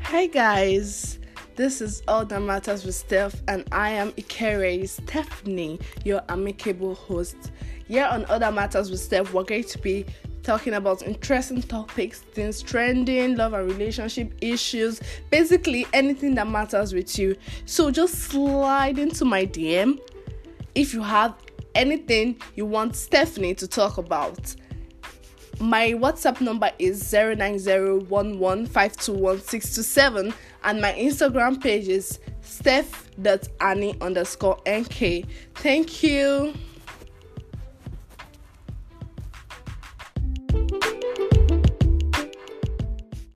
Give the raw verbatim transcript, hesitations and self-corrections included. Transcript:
Hi guys, this is All That Matters with Steph, and I am Ikere Stephanie, your amicable host. Here on All That Matters with Steph, we're going to be talking about interesting topics, things trending, love and relationship issues, basically anything that matters with you. So just slide into my D M if you have anything you want Stephanie to talk about. My WhatsApp number is zero nine zero one one five two one six two seven, and my Instagram page is steph.annie underscore nk. Thank you.